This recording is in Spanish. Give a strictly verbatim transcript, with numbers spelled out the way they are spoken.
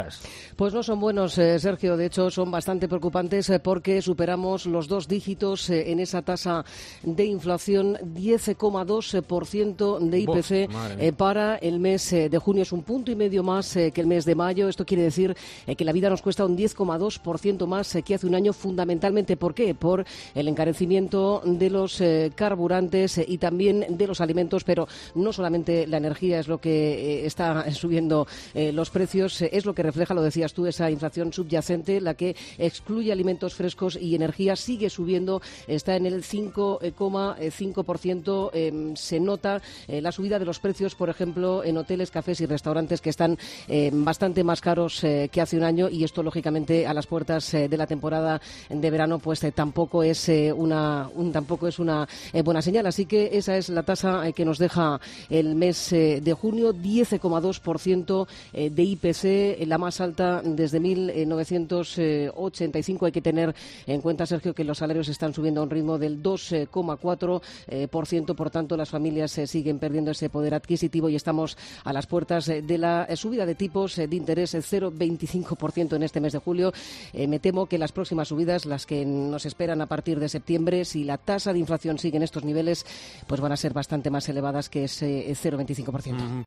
Pues no son buenos, eh, Sergio. De hecho, son bastante preocupantes eh, porque superamos los dos dígitos eh, en esa tasa de inflación, diez coma dos por ciento de I P C eh, para el mes eh, de junio. Es un punto y medio más eh, que el mes de mayo. Esto quiere decir eh, que la vida nos cuesta un diez coma dos por ciento más eh, que hace un año. Fundamentalmente, ¿por qué? Por el encarecimiento de los eh, carburantes eh, y también de los alimentos, pero no solamente la energía es lo que eh, está subiendo eh, los precios, eh, es lo que refleja, lo decías tú, esa inflación subyacente, la que excluye alimentos frescos y energía, sigue subiendo, está en el cinco coma cinco por ciento. Eh, se nota eh, la subida de los precios, por ejemplo, en hoteles, cafés y restaurantes que están eh, bastante más caros eh, que hace un año, y esto, lógicamente, a las puertas eh, de la temporada de verano, pues eh, tampoco es eh, una un, tampoco es una eh, buena señal. Así que esa es la tasa eh, que nos deja el mes eh, de junio, diez coma dos por ciento eh, de I P C, la más alta desde mil novecientos ochenta y cinco. Hay que tener en cuenta, Sergio, que los salarios están subiendo a un ritmo del dos coma cuatro por ciento. Por tanto, las familias eh, siguen perdiendo ese poder adquisitivo y estamos a las puertas eh, de la eh, subida de tipos eh, de interés, el cero coma veinticinco por ciento en este mes de julio. Eh, me temo que las próximas subidas, las que nos esperan a partir de septiembre, si la tasa de inflación sigue en estos niveles, pues van a ser bastante más elevadas que ese cero coma veinticinco por ciento.